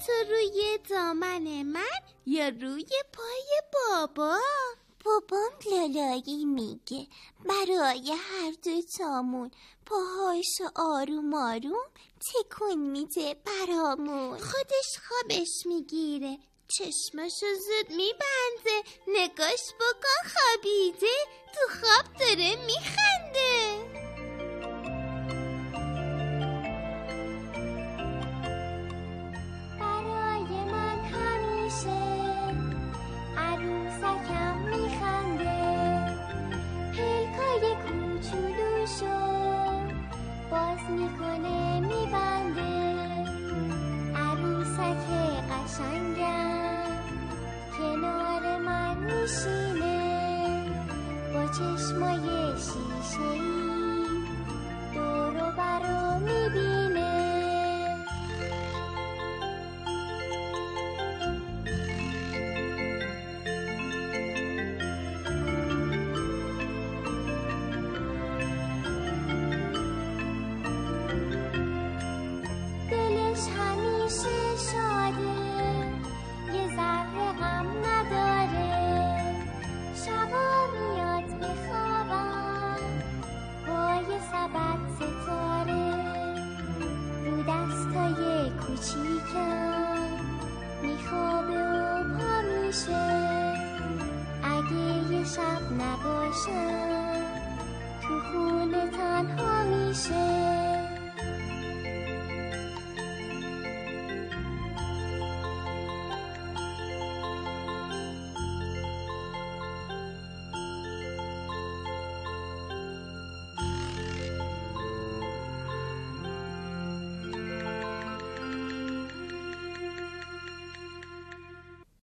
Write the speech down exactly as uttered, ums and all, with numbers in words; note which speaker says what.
Speaker 1: تو روی دامن من یا روی پای بابا؟
Speaker 2: بابام لالایی میگه برای هر دو تامون پاهاشو آروم آروم تکون میده برامون.
Speaker 1: خودش خوابش میگیره، چشماشو زود میبنده، نگاش بکن خوابیده، تو خواب داره میخنده.
Speaker 2: برای من همیشه عروسکم میخنده، پلکای کوچولوشو باز میکنه میبنده. عروسک قشنگم کنار من میشینه، با چشمای شیشه‌ای دور و برو میبینه. دلش همیشه شاده، یه ذره غم نداره، شبا میاد میخوابم با یه سبد ستاره. رو دستای کوچیکم میخوابه و پا میشه، اگه یه شب نباشم تو خونه تنها میشه.